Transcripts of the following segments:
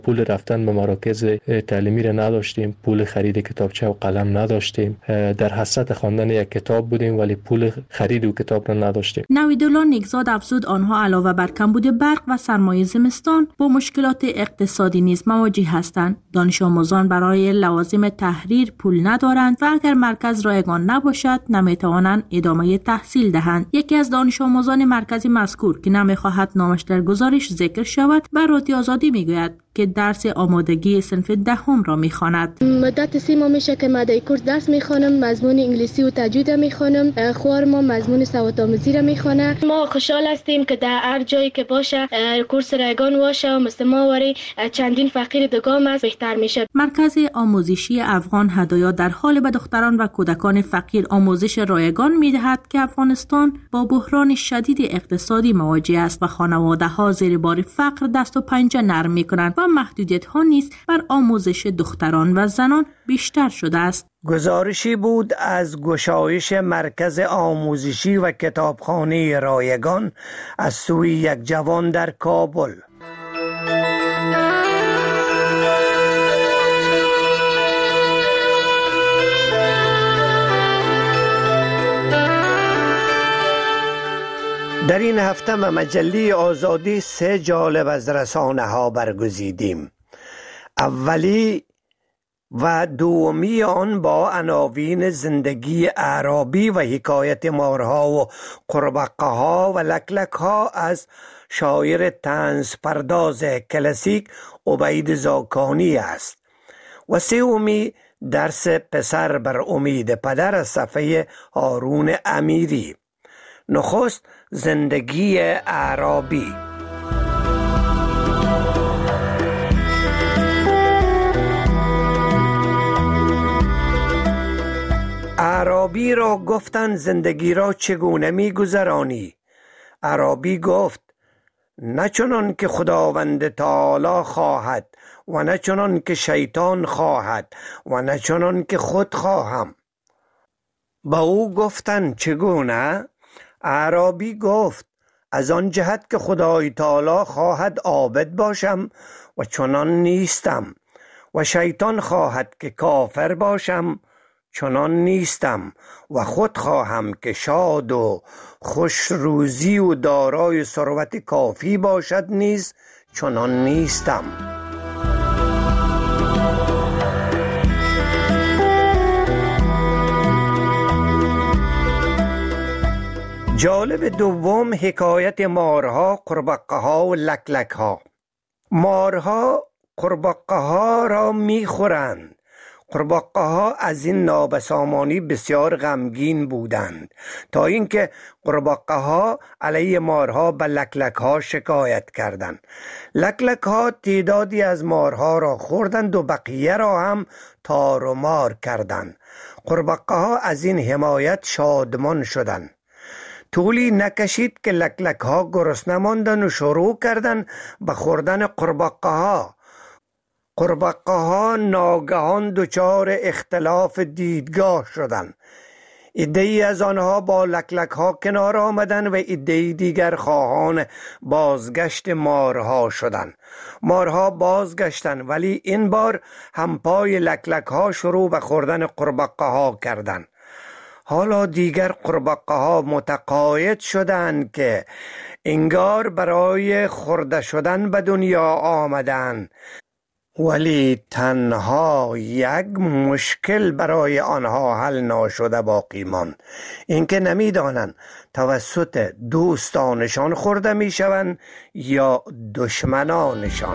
پول رفتن به مراکز تعلیمی را نداشتیم، پول خرید کتابچه و قلم نداشتیم، در حسرت خواندن یک کتاب بودیم ولی پول خرید و کتاب را نداشتیم. نویدالله نیکزاد افزود آنها علاوه بر کمبود برق و سرمایه زمستان با مشکلات اقتصادی نیز مواجه هستند. دانش آموزان برای لوازم تحریر پول ندارند و اگر مرکز رایگان نباشد نمیتوانند ادامه تحصیل دهند. یکی از دانش آموزان مرکزی مذکور که نمیخواهد نامش در گزارش ذکر شود به رادیو آزادی میگوید که درس آمادگی صنف دهم را میخواند. مدت 3 ماه میشه که من در کورس درس میخوانم، مضمون انگلیسی و تجوید میخوانم. خوار ما مضمون سوادآموزی را میخوانه. ما خوشحال هستیم که در هر جایی که باشه کورس رایگان باشه و مثل ما وری چندین فقیر دگام است بهتر میشه. مرکز آموزشی افغان هدایا در حال به دختران و کودکان فقیر آموزش رایگان میدهد که افغانستان با بحران شدید اقتصادی مواجه است و خانواده ها زیر بار فقر دست و پنجه نرم میکنند و محدودیت ها نیز بر آموزش دختران و زنان بیشتر شده است. گزارشی بود از گشایش مرکز آموزشی و کتابخانه رایگان از سوی یک جوان در کابل. در این هفته به مجله آزادی 3 جالب از رسانه ها برگزیدیم. اولی و دومی آن با عناوین زندگی اعرابی و حکایت مارها و قربقه ها و لکلک ها از شاعر طنز پرداز کلاسیک عبید زاکانی است و سومی درس پسر بر امید پدر از صفحه هارون امیری. نخست زندگی اعرابی. اعرابی را گفتند زندگی را چگونه می گذرانی؟ اعرابی گفت نه چنان که خداوند تعالی خواهد و نه چنان که شیطان خواهد و نه چنان که خود خواهم. با او گفتند چگونه؟ اعرابی گفت از آن جهت که خدای تعالی خواهد عابد باشم و چنان نیستم و شیطان خواهد که کافر باشم چنان نیستم و خود خواهم که شاد و خوش روزی و دارای ثروت کافی باشد نیز چنان نیستم. جالب دوم حکایت مارها، قربقه ها و لکلک ها. مارها قربقه ها را می خورند. قربقه ها از این نابسامانی بسیار غمگین بودند تا اینکه قربقه ها علیه مارها به لکلک ها شکایت کردند. لکلک ها تعدادی از مارها را خوردند و بقیه را هم تار و مار کردند. قربقه ها از این حمایت شادمان شدند. طولی نکشید که لکلک ها گرسنه ماندند و شروع کردند به خوردن قربقه ها. قربقه ها ناگهان دچار اختلاف دیدگاه شدند. عده‌ای از آنها با لکلک ها کنار آمدند و عده‌ای دیگر خواهان بازگشت مارها شدند. مارها بازگشتند ولی این بار همپای لکلک ها شروع به خوردن قربقه ها کردند. حالا دیگر قربقه ها متقاعد شدند که انگار برای خورده شدن به دنیا آمدند، ولی تنها یک مشکل برای آنها حل ناشده باقی ماند، اینکه نمیدانند توسط دوستانشان خورده میشوند یا دشمنانشان.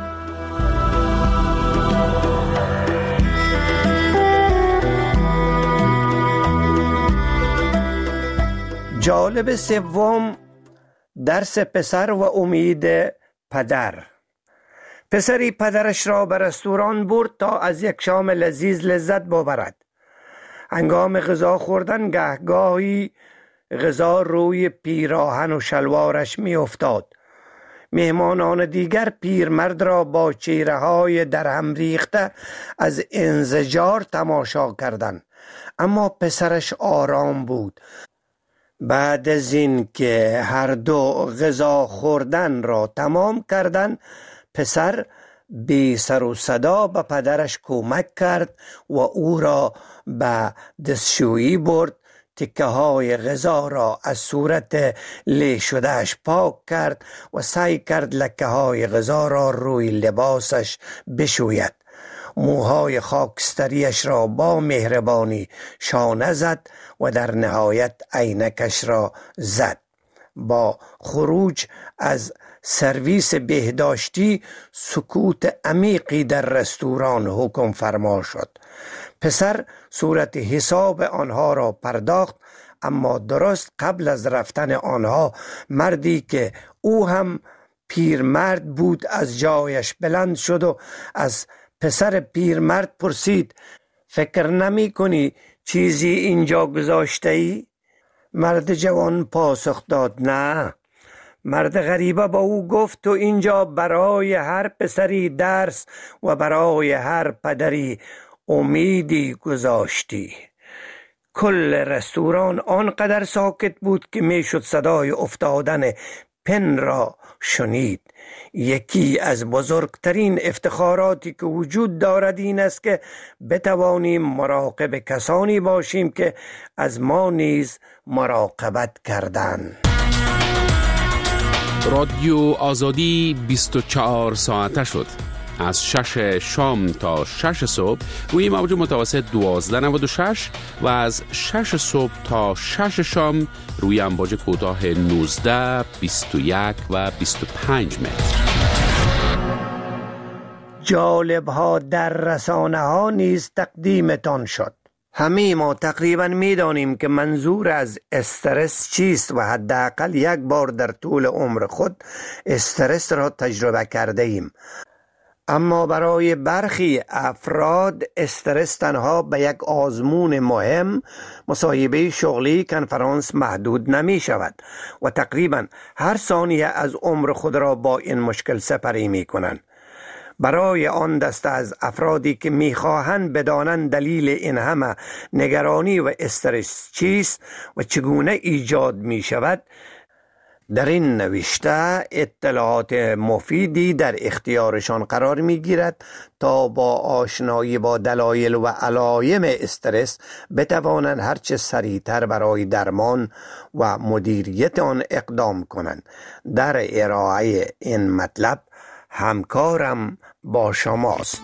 جالب سوم درس پسر و امید پدر. پسری پدرش را به رستوران برد تا از یک شام لذیذ لذت ببرد. هنگام غذا خوردن گهگاهی غذا روی پیراهن و شلوارش می افتاد. مهمانان دیگر پیرمرد را با چهره‌های درهم ریخته از انزجار تماشا کردند، اما پسرش آرام بود. بعد از این که هر دو غذا خوردن را تمام کردند، پسر بی سر و صدا به پدرش کمک کرد و او را به دستشویی برد. تکه های غذا را از صورت لی شدهش پاک کرد و سعی کرد لکه های غذا را روی لباسش بشوید. موهای خاکستریش را با مهربانی شانه زد و در نهایت عینکش را زد. با خروج از سرویس بهداشتی سکوت عمیقی در رستوران حکم فرما شد. پسر صورت حساب آنها را پرداخت، اما درست قبل از رفتن آنها مردی که او هم پیرمرد بود از جایش بلند شد و از پسر پیرمرد پرسید: فکر نمی کنی چیزی اینجا گذاشته ای؟ مرد جوان پاسخ داد: نه. مرد غریبه با او گفت: تو اینجا برای هر پسری درس و برای هر پدری امیدی گذاشتی. کل رستوران آنقدر ساکت بود که میشد صدای افتادن پن را شنید. یکی از بزرگترین افتخاراتی که وجود دارد این است که بتوانیم مراقب کسانی باشیم که از ما نیز مراقبت کردند. رادیو آزادی 24 ساعته شد. از 6 شام تا 6 صبح روی موج متوسط 1296 و از 6 صبح تا 6 شام روی امواج کوتاه 19، 21 و 25 متر. جالب ها در رسانه ها نیز تقدیمتان شد. همه ما تقریبا میدانیم که منظور از استرس چیست و حداقل یک بار در طول عمر خود استرس را تجربه کرده ایم. اما برای برخی افراد استرس تنها به یک آزمون مهم، مصاحبه شغلی، کنفرانس محدود نمی شود و تقریبا هر ثانیه از عمر خود را با این مشکل سپری می کنند. برای آن دسته از افرادی که میخواهند بدانند دلیل این همه نگرانی و استرس چیست و چگونه ایجاد می شود، در این نوشته اطلاعات مفیدی در اختیارشان قرار می گیرد تا با آشنایی با دلایل و علایم استرس بتوانند هرچه سریعتر برای درمان و مدیریت آن اقدام کنند. در ارائه این مطلب همکارم با شماست.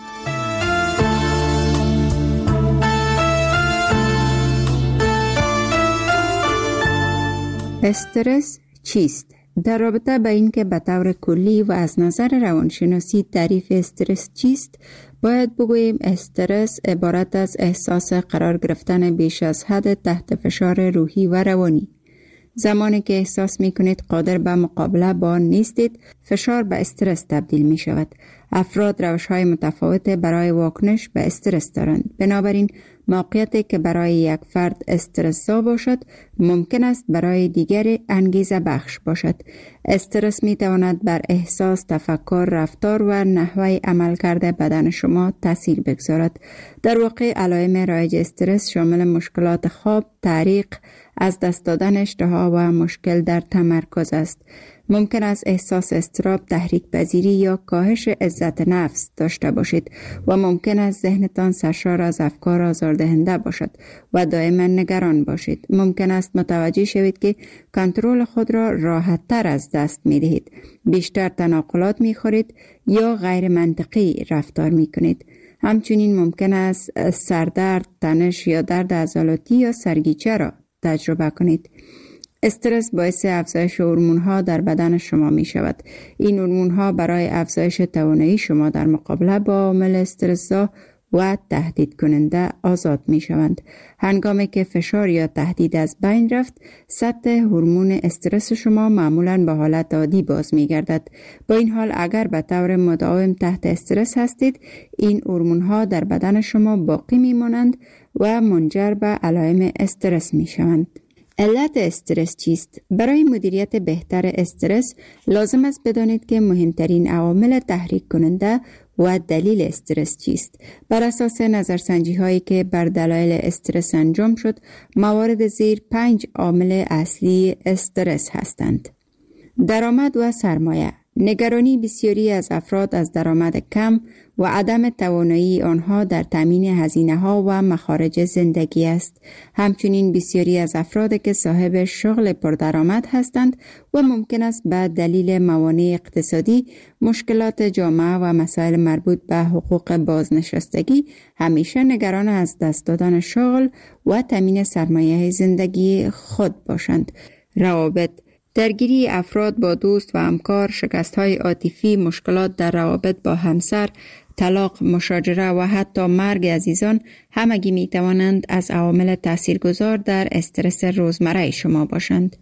استرس چیست؟ در رابطه با اینکه به طور کلی و از نظر روانشناسی تعریف استرس چیست، باید بگوییم استرس عبارت از احساس قرار گرفتن بیش از حد تحت فشار روحی و روانی. زمانی که احساس می کنید قادر به مقابله با آن نیستید، فشار به استرس تبدیل می شود. افراد روش‌های متفاوت برای واکنش به استرس دارند. بنابراین موقعیتی که برای یک فرد استرس‌زا باشد، ممکن است برای دیگری انگیزه بخش باشد. استرس می تواند بر احساس، تفکر، رفتار و نحوه عملکرد بدن شما تاثیر بگذارد. در واقع علائم رایج استرس شامل مشکلات خواب، تعریق، از دست دادن اشتها و مشکل در تمرکز است. ممکن است احساس اضطراب، تحریک پذیری یا کاهش عزت نفس داشته باشید و ممکن است ذهنتان سرشار از افکار آزاردهنده باشد و دائما نگران باشید. ممکن است متوجه شوید که کنترل خود را راحت تر از دست می دهید، بیشتر تناقلات می خورید یا غیر منطقی رفتار می کنید. همچنین ممکن است سردرد، تنش یا درد عضلاتی یا سرگیچه را تجربه کنید. استرس باعث افزایش هورمون‌ها در بدن شما می شود. این هورمون‌ها برای افزایش توانایی شما در مقابله با عامل استرس‌زا و تهدید کننده آزاد می شوند. هنگامی که فشار یا تهدید از بین رفت، سطح هورمون استرس شما معمولاً به حالت عادی باز می گردد. با این حال اگر به طور مداوم تحت استرس هستید، این هورمون‌ها در بدن شما باقی می مانند و منجر به علائم استرس می شوند. علت استرس چیست؟ برای مدیریت بهتر استرس لازم است بدانید که مهمترین عوامل تحریک کننده و دلیل استرس چیست. بر اساس نظرسنجی هایی که بر دلایل استرس انجام شد، موارد زیر 5 عامل اصلی استرس هستند. درآمد و سرمایه. نگرانی بسیاری از افراد از درآمد کم و عدم توانایی آنها در تامین هزینه‌ها و مخارج زندگی است. همچنین بسیاری از افراد که صاحب شغل پردرآمد هستند و ممکن است به دلیل موانع اقتصادی، مشکلات جامعه و مسائل مربوط به حقوق بازنشستگی همیشه نگران از دست دادن شغل و تامین سرمایه زندگی خود باشند. روابط، درگیری افراد با دوست و همکار، شکست‌های عاطفی، مشکلات در روابط با همسر، طلاق، مشاجره و حتی مرگ عزیزان همگی می توانند از عوامل تاثیرگذار در استرس روزمره شما باشند.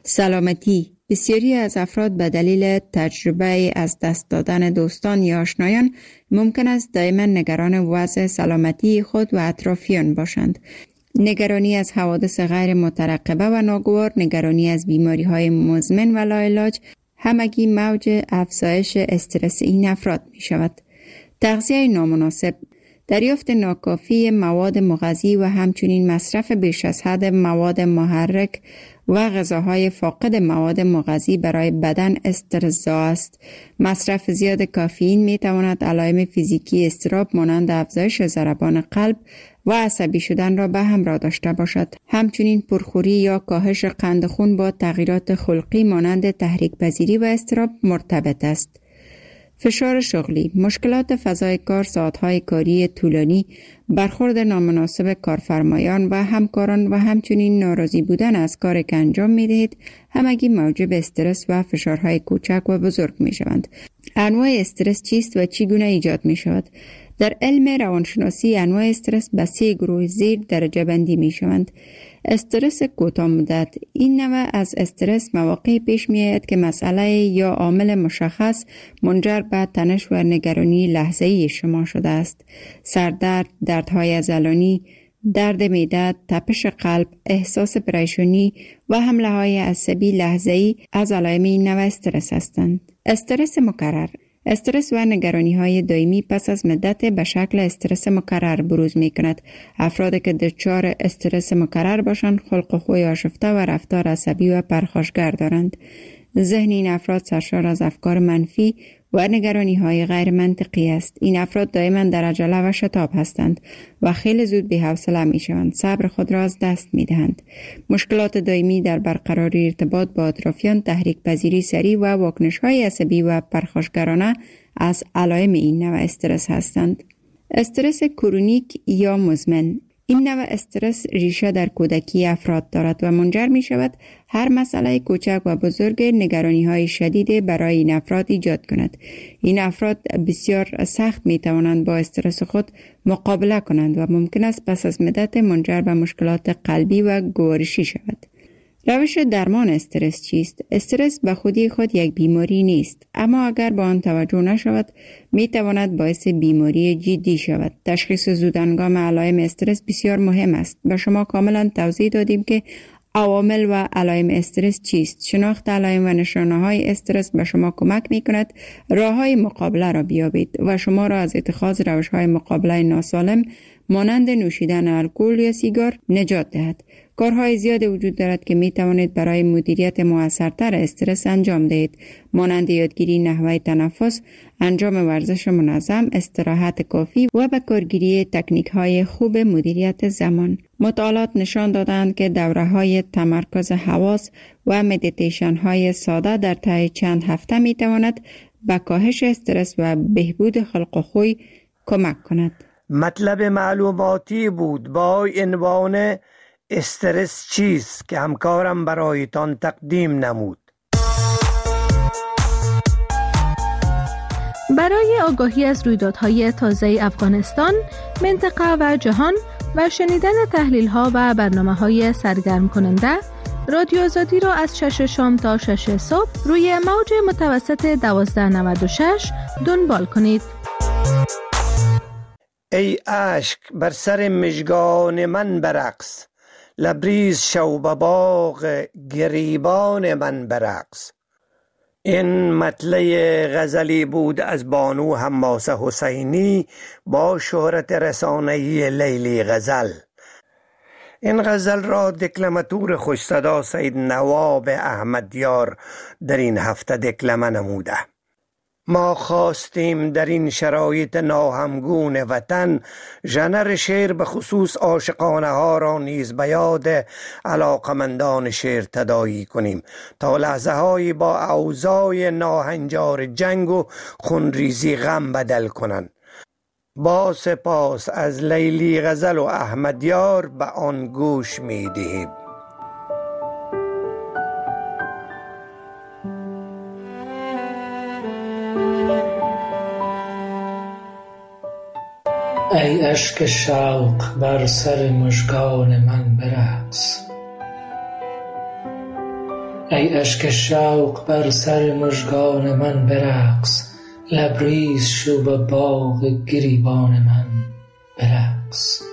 سلامتی، بسیاری از افراد به دلیل تجربه از دست دادن دوستان یا آشنایان ممکن است دائما نگران وضع سلامتی خود و اطرافیان باشند. نگرانی از حوادث غیر مترقبه و ناگوار، نگرانی از بیماری‌های مزمن و لاعلاج همگی موج افزایش استرس این افراد می شود. تغذیه نامناسب، دریافت ناکافی مواد مغذی و همچنین مصرف بیش از حد مواد محرک و غذاهای فاقد مواد مغذی برای بدن استرس‌زا است. مصرف زیاد کافئین می تواند علائم فیزیکی اضطراب مانند افزایش ضربان قلب و عصبی شدن را به همراه داشته باشد. همچنین پرخوری یا کاهش قند خون با تغییرات خلقی مانند تحریک پذیری و اضطراب مرتبط است. فشار شغلی، مشکلات فضای کار، ساعتهای کاری طولانی، برخورد نامناسب کارفرمایان و همکاران و همچنین ناراضی بودن از کاری که انجام می دهید همگی موجب استرس و فشارهای کوچک و بزرگ می شوند. انواع استرس چیست و چگونه ایجاد می شود؟ در علم روانشناسی انواع استرس به 3 گروه زیر درجه بندی می شوند. استرس کوتاه مدت، این نوع از استرس مواقعی پیش می آید که مسئله یا عامل مشخص منجر به تنش و نگرانی لحظه‌ای شما شده است. سردرد، دردهای عضلانی، درد معده، تپش قلب، احساس پریشانی و حمله‌های عصبی لحظه‌ای از علائم این نوع استرس هستند. استرس مکرر، استرس و نگرانی‌های دائمی پس از مدت به شکل استرس مکرر بروز می‌کند. افرادی که دچار استرس مکرر باشند خلق و خوی آشفته و رفتار عصبی و پرخاشگر دارند. ذهن این افراد سرشار از افکار منفی و نگرانی‌های غیر منطقی است. این افراد دائما در عجله و شتاب هستند و خیلی زود بی‌حوصله می‌شوند. صبر خود را از دست می‌دهند. مشکلات دائمی در برقراری ارتباط با اطرافیان، تحریک پذیری سریع و واکنش‌های عصبی و پرخاشگرانه از علائم این نوع استرس هستند. استرس کرونیک یا مزمن، این نوع استرس ریشه در کودکی افراد دارد و منجر می شود هر مسئله کوچک و بزرگ نگرانی های شدید برای این افراد ایجاد کند. این افراد بسیار سخت می توانند با استرس خود مقابله کنند و ممکن است پس از مدت منجر به مشکلات قلبی و گوارشی شود. روش درمان استرس چیست؟ استرس به خودی خود یک بیماری نیست، اما اگر به آن توجه نشود می تواند باعث بیماری جدی شود. تشخیص زودهنگام علائم استرس بسیار مهم است. به شما کاملا توضیح دادیم که عوامل و علائم استرس چیست. شناخت علائم و نشانه‌های استرس به شما کمک می کند راه‌های مقابله را بیابید و شما را از اتخاذ روش‌های مقابله ناسالم مانند نوشیدن الکل یا سیگار نجات دهد. کارهای زیاد وجود دارد که می توانید برای مدیریت موثرتر استرس انجام دهید، مانند یادگیری نحوه تنفس، انجام ورزش منظم، استراحت کافی و به کارگیری تکنیک‌های خوب مدیریت زمان. مطالعات نشان دادند که دوره‌های تمرکز حواس و مدیتیشن‌های ساده در طی چند هفته می تواند به کاهش استرس و بهبود خلق و خوی کمک کند. مطلب معلوماتی بود با عنوان استرس چیست که همکارم برایتان تقدیم نمود. برای آگاهی از رویدادهای تازه افغانستان، منطقه و جهان و شنیدن تحلیل‌ها و برنامه‌های سرگرم کننده، رادیو آزادی را از 6 شام تا 6 صبح روی موج متوسط 1296 دنبال کنید. ای اشک بر سر مژگان من برقص، لبریز شو به باغ گریبان من برقص. این مطلع غزلی بود از بانو حماسه حسینی با شهرت رسانه‌ای لیلی غزل. این غزل را دکلماتور خوش صدا سید نواب احمدیار در این هفته دکلمه نموده. ما خواستیم در این شرایط ناهمگون وطن ژانر شعر به خصوص عاشقانه ها را نیز به یاد علاقمندان شعر تداعی کنیم تا لحظه هایی با اوضاع ناهنجار جنگ و خونریزی غم بدل کنند. با سپاس از لیلی غزل و احمدیار به آن گوش می دهیم. ای اشک شوق بر سر مژگان من برقص، ای اشک شوق بر سر مژگان من برقص، لبریز شو به باغ گریبان من برقص.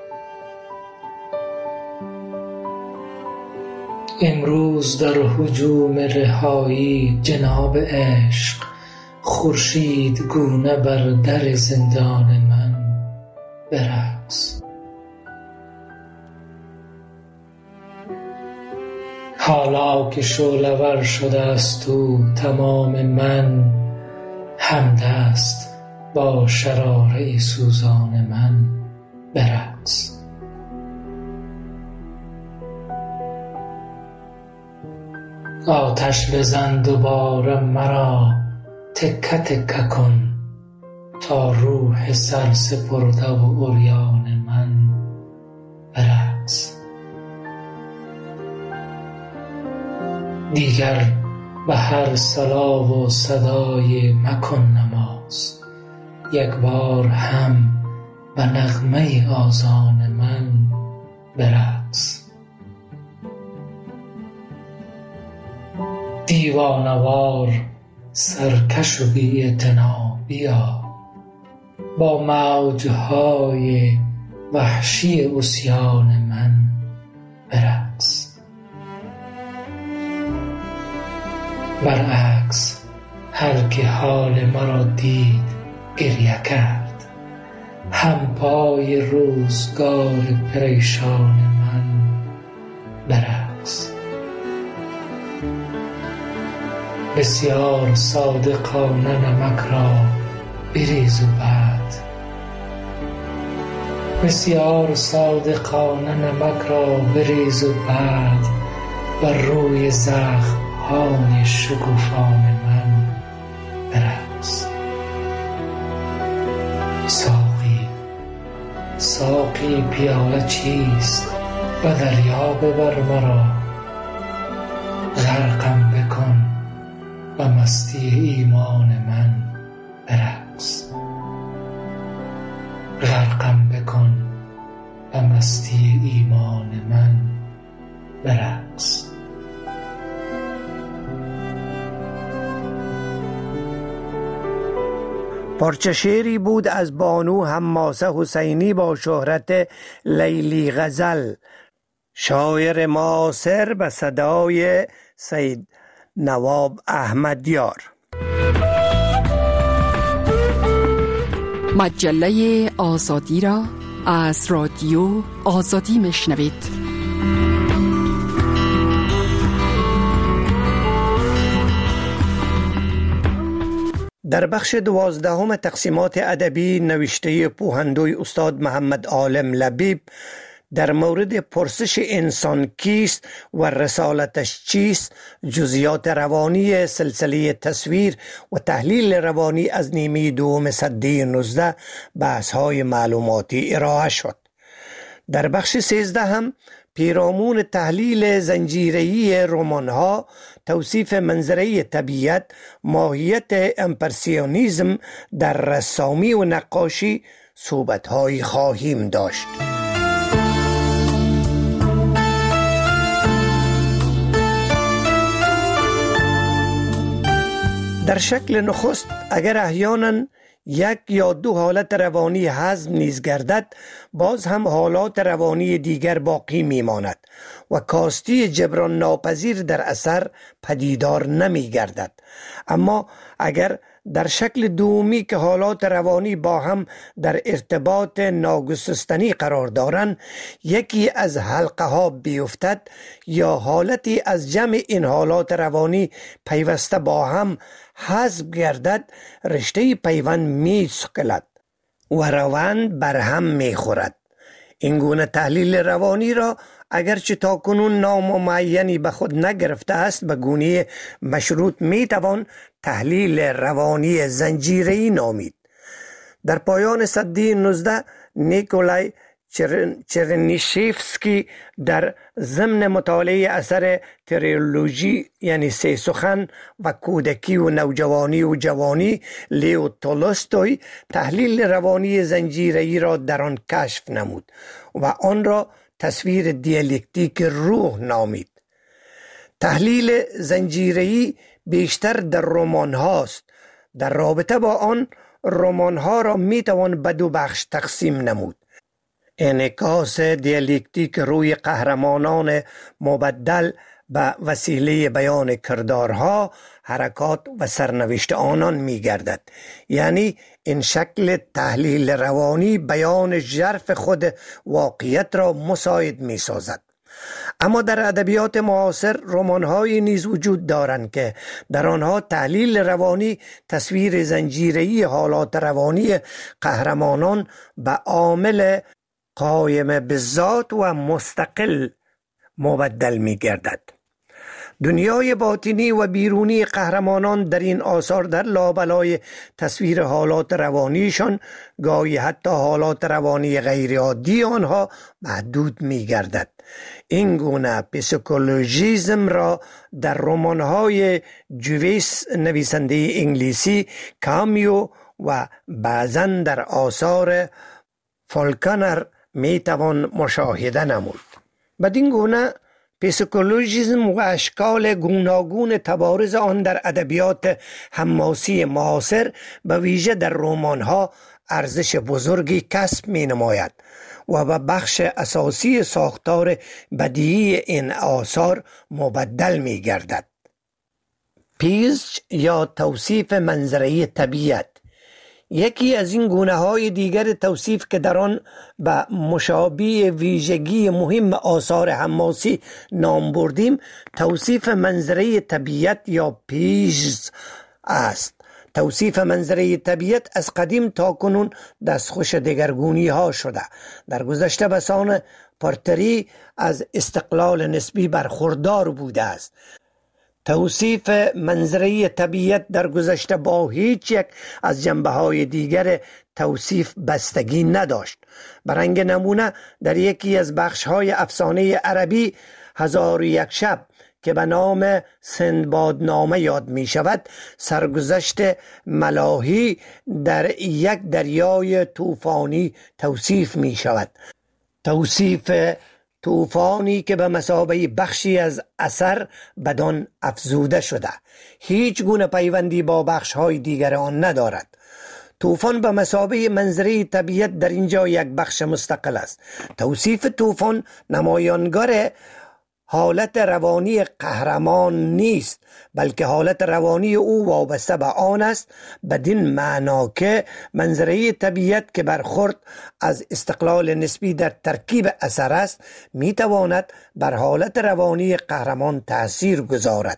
امروز در هجوم رهایی جناب عشق، خورشید گونه بر در زندان من برقص. حالا که شعله‌ور شده است او تمام من، همدست با شراره سوزان من برقص. آتش بزن دوباره مرا تکه تکه کن، تا روح سر سپرده و عریان من برقص. دیگر به هر صلا و صدای مکن نماز، یک بار هم به نغمه آذان من برقص. دیوانوار سرکش و بی اعتنا بیا، با موجهای وحشی عصیان من برقص. برعکس هر که حال مرا دید گریه کرد، هم پای روزگار پریشان من برقص. بسیار صادقانه نمک را بریز و بعد، بسیار صادقانه نمک را بریز و بعد، بر روی زخم‌های شکوفان من برقص. ساقی ساقی پیاله چیست؟ به دریا ببر مرا، غرقم بکن به مستی ایمان من برقص. غرقم بکن به مستی ایمان من برقص. پارچه شعری بود از بانو حماسه حسینی با شهرت لیلی غزل، شاعر معاصر به صدای سید نواب احمدیار. مجله آزادی را از رادیو آزادی میشنوید. در بخش 12 تقسیمات ادبی نوشته پوهندوی استاد محمد عالم لبیب در مورد پرسش انسان کیست و رسالتش چیست، جزئیات روانی سلسله تصویر و تحلیل روانی از نیمه دوم سده 19 بحث‌های معلوماتی ارائه شد. در بخش 13 هم پیرامون تحلیل زنجیره‌ای رمان‌ها، توصیف منظره طبیعت، ماهیت امپرسیونیزم در رسامی و نقاشی صحبت‌هایی خواهیم داشت. در شکل نخست اگر احیانا یک یا دو حالت روانی هضم نیز گردد، باز هم حالات روانی دیگر باقی میماند و کاستی جبران ناپذیر در اثر پدیدار نمی گردد. اما اگر در شکل دومی که حالات روانی با هم در ارتباط ناگسستنی قرار دارند، یکی از حلقه ها بیفتد یا حالتی از جمع این حالات روانی پیوسته با هم حذف گردد، رشته پیوند می سکلد و روند بر هم می خورد. این گونه تحلیل روانی را اگرچه تا کنون نام معینی به خود نگرفته است، به گونه مشروط می توان تحلیل روانی زنجیره‌ای نامید. در پایان سده 19 نیکولای چرنیشیفسکی در ضمن مطالعه اثر تریولوژی یعنی سه سخن و کودکی و نوجوانی و جوانی لیو تولستوی تحلیل روانی زنجیره‌ای را در آن کشف نمود و آن را تصویر دیالکتیک روح نامید. تحلیل زنجیره‌ای بیشتر در رمان هاست. در رابطه با آن رمان ها را می توان به دو بخش تقسیم نمود: انعکاس دیالکتیک روی قهرمانان مبدل به وسیله بیان کردارها، حرکات و سرنوشت آنان می گردد. یعنی این شکل تحلیل روانی بیان ژرف خود واقعیت را مساعد می سازد. اما در ادبیات معاصر رمان‌هایی نیز وجود دارند که در آنها تحلیل روانی تصویر زنجیره‌ای حالات روانی قهرمانان به عامل قایم بالذات و مستقل مبدل می گردد. دنیای باطنی و بیرونی قهرمانان در این آثار در لابلای تصویر حالات روانیشان، گاهی حتی حالات روانی غیر عادی آنها محدود می گردد. این گونه پسیکولوژیسم را در رمان‌های جویس نویسنده انگلیسی، کامیو و بعضاً در آثار فالکنر می توان مشاهده نمود. بدین گونه پسیکولوژیسم و اشکال گوناگون تبارز آن در ادبیات حماسی معاصر به ویژه در رمان‌ها ارزش بزرگی کسب می نماید و به بخش اساسی ساختار بدیعی این آثار مبدل می گردد. پیچ یا توصیف منظره طبیعت یکی از این گونه های دیگر توصیف که در آن به مشابه ویژگی مهم آثار حماسی نام بردیم، توصیف منظره طبیعت یا پیچ است. توصیف منظره طبیعت از قدیم تا کنون دستخوش دگرگونی ها شده. در گذشته بسان پارتری از استقلال نسبی برخوردار بوده است. توصیف منظره طبیعت در گذشته با هیچ یک از جنبه‌های دیگر توصیف بستگی نداشت. برای نمونه در یکی از بخش‌های افسانه عربی 1001 شب که به نام سندبادنامه یاد می شود، سرگذشت ملاحی در یک دریای طوفانی توصیف می شود. توصیف طوفانی که به مثابه بخشی از اثر بدان افزوده شده، هیچ گونه پیوندی با بخش‌های دیگر آن ندارد. طوفان به مثابه منظره طبیعت در اینجا یک بخش مستقل است. توصیف طوفان نمایانگر حالت روانی قهرمان نیست، بلکه حالت روانی او وابسته به آن است، بدین معنا که منظره طبیعت که برخورد از استقلال نسبی در ترکیب اثر است، میتواند بر حالت روانی قهرمان تأثیر گذارد،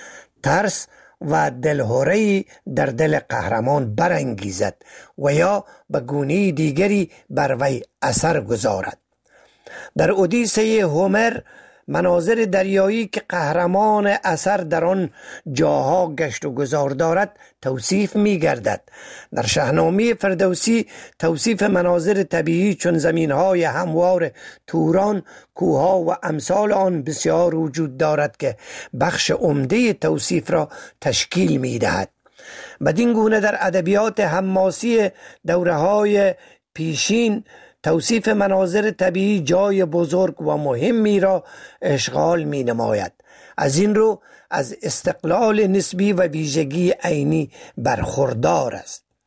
ترس و دلهره‌ای در دل قهرمان برانگیزد و یا به گونه دیگری بر وی اثر گذارد. در اودیسه هومر مناظر دریایی که قهرمان اثر در آن جاها گشت و گذار دارد توصیف می گردد. در شاهنامه فردوسی توصیف مناظر طبیعی چون زمینهای هموار توران، کوها و امثال آن بسیار وجود دارد که بخش عمده توصیف را تشکیل می دهد. بدین گونه در ادبیات حماسی دوره‌های پیشین توصیف مناظر طبیعی جای بزرگ و مهمی را اشغال می نماید. از این رو از استقلال نسبی و ویژگی عینی برخوردار است.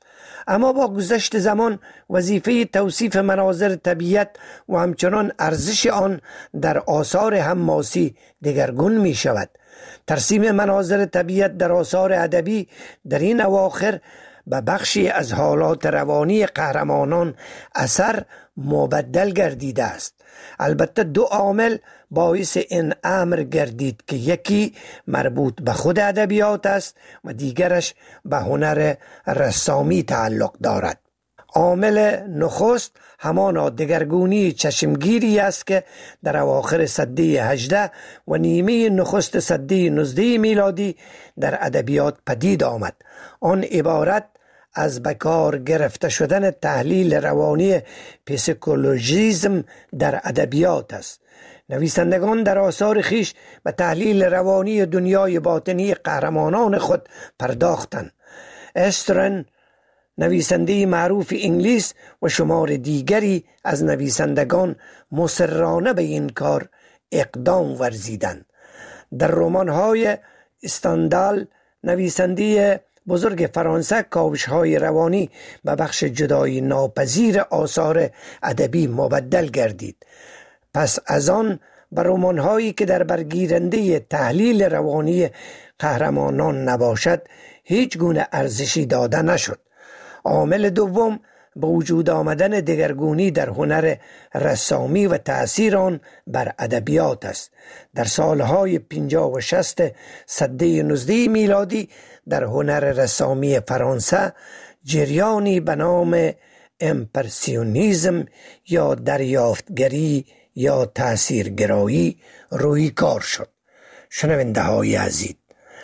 اما با گذشت زمان وظیفه توصیف مناظر طبیعت و همچنان ارزش آن در آثار حماسی دگرگون می شود. ترسیم مناظر طبیعت در آثار ادبی در این اواخر به بخشی از حالات روانی قهرمانان اثر مبدل گردیده است. البته دو عامل باعث این امر گردید که یکی مربوط به خود ادبیات است و دیگرش به هنر رسامی تعلق دارد. عامل نخست همانا دگرگونی چشمگیری است که در اواخر سده 18 و نیمه نخست سده 19 میلادی در ادبیات پدید آمد. آن عبارت از بکار گرفته شدن تحلیل روانی پسیکولوژیسم در ادبیات است. نویسندگان در آثار خیش به تحلیل روانی دنیای باطنی قهرمانان خود پرداختند. استرن نویسنده معروف انگلیس و شمار دیگری از نویسندگان مصرانه به این کار اقدام ورزیدند. در رمان‌های استندال نویسنده بزرگ فرانسه کاوش‌های روانی به بخش جدایی ناپذیر آثار ادبی مبدل گردید. پس از آن به رمان‌هایی که در برگیرنده تحلیل روانی قهرمانان نباشد هیچ گونه ارزشی داده نشد. عامل دوم به وجود آمدن دگرگونی در هنر رسامی و تأثیر آن بر ادبیات است. در سالهای 50 و 60 سده 19 میلادی در هنر رسامی فرانسه جریانی به نام امپرسیونیزم یا دریافتگری یا تأثیرگرایی روی کار شد. شنونده های عزیز،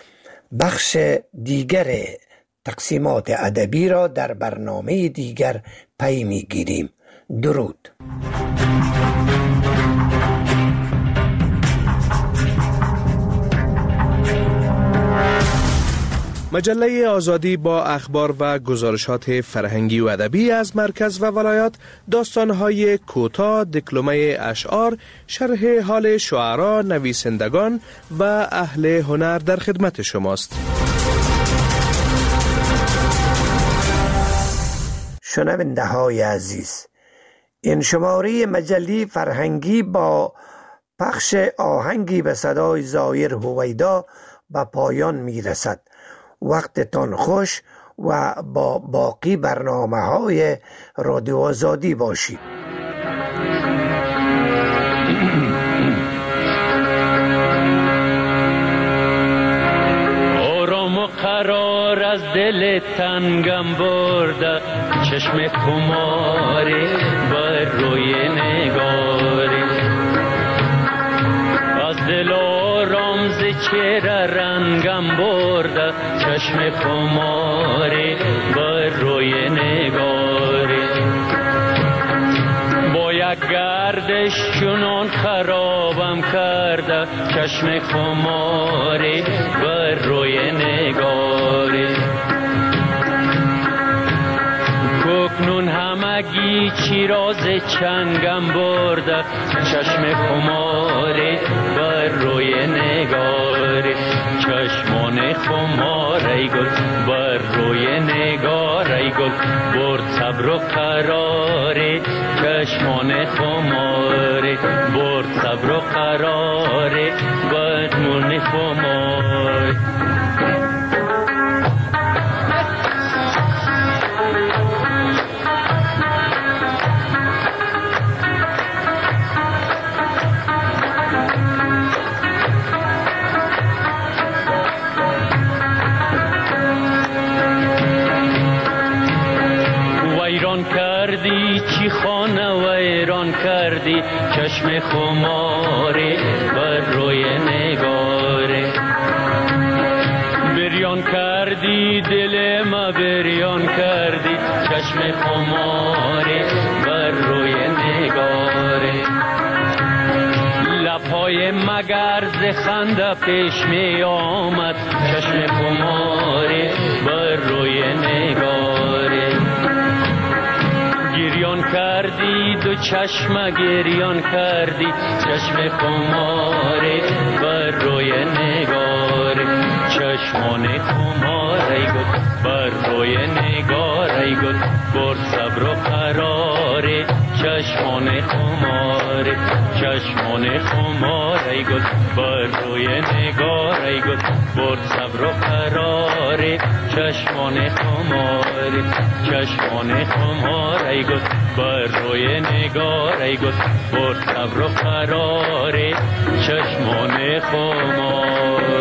بخش دیگر تقسیمات ادبی را در برنامه دیگر پی می‌گیریم. درود. مجله آزادی با اخبار و گزارشات فرهنگی و ادبی از مرکز و ولایات، داستان‌های کوتاه، دکلمه اشعار، شرح حال شعرا، نویسندگان و اهل هنر در خدمت شماست. شنونده های عزیز، این شماره مجله فرهنگی با پخش آهنگی به صدای ظاهر هویدا به پایان می رسد. وقتتان خوش و با باقی برنامه های رادیو آزادی باشید. آرام و قرار از دل تنگم برده، چشم خماری بر روی نگاری، از دل آرام ز چهره رنگم برده، چشم خماری بر روی نگاری، با یک گردش چنان خرابم کرده، چشم خماری بر روی نگاری، کوکنون همگی چیراز چنگم برده، چشم خماری بر روی نگاری، چشمان خمار ای گل بر روی نگار ای گل، برد صبر و قراری، چشمان خماری برد صبر و قراری، بدمون خماری. چی خانه ویران کردی، چشم خماری بر روی نگاری، بریان کردی دل ما بریان کردی، چشم خماری بر روی نگاری، لبهای مگر ز خنده پیش می آمد، چشم خماری بر روی نگاری، گریان کردی دو چشم گریان کردی، چشم خماری بر روی نگاری، چشمان خماری بر روی نگاری، ای گل برد صبر و قرار چشمان خمار چشمان خمار ای گل بر روی نگار ای گل برد صبر و قرار چشمان خمار چشمان خمار ای گل بر روی نگار ای گل برد صبر و قرار چشمان خمار